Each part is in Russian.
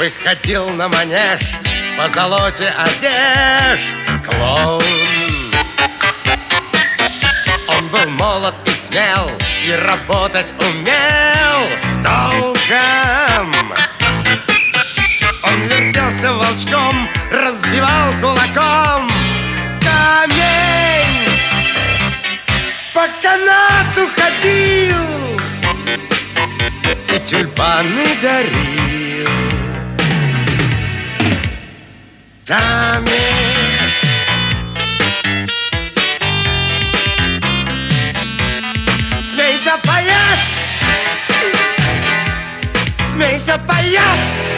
выходил на манеж в позолоте одежд клоун. Он был молод и смел, и работать умел с толком. Он вертелся волчком, разбивал кулаком камень, по канату ходил и тюльпаны дарил. Камень. Смейся, паяц! Смейся, паяц!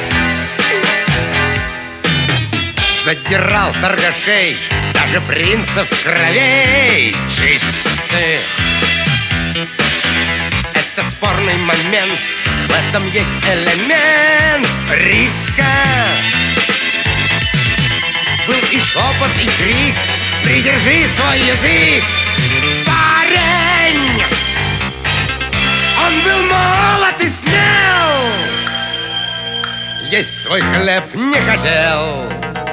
Задирал торгашей, даже принцев кровей чистых. Это спорный момент, в этом есть элемент риска. Был и шепот, и крик: придержи свой язык, парень! Он был молод и смел, есть свой хлеб не хотел.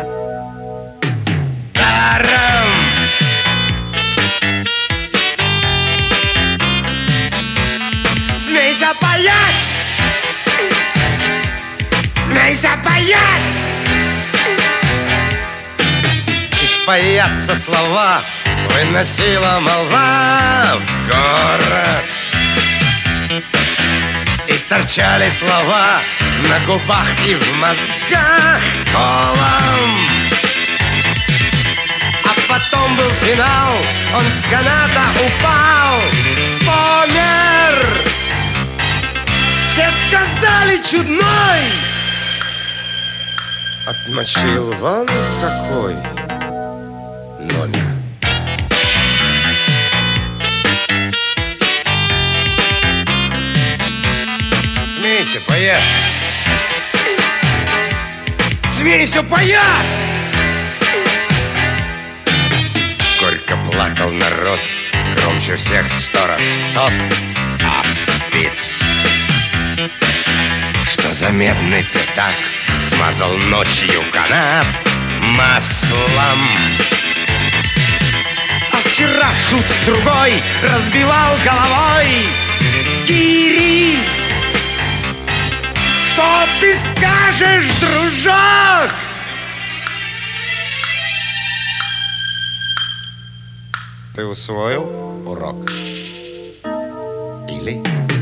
Даром! Смейся, паяц! Смейся, паяц! И паяца слова выносила молва в город. И торчали слова на губах и в мозгах колом. А потом был финал, он с каната упал, помер. Все сказали: чудной. Отмочил вон какой номер. Смейся, паяц! Смейся, паяц! Горько плакал народ, громче всех сторож тот, а спит. Что за медный пятак смазал ночью канат маслом. А вчера шут другой разбивал головой гири. Что ты скажешь, дружок? Ты усвоил урок? Или...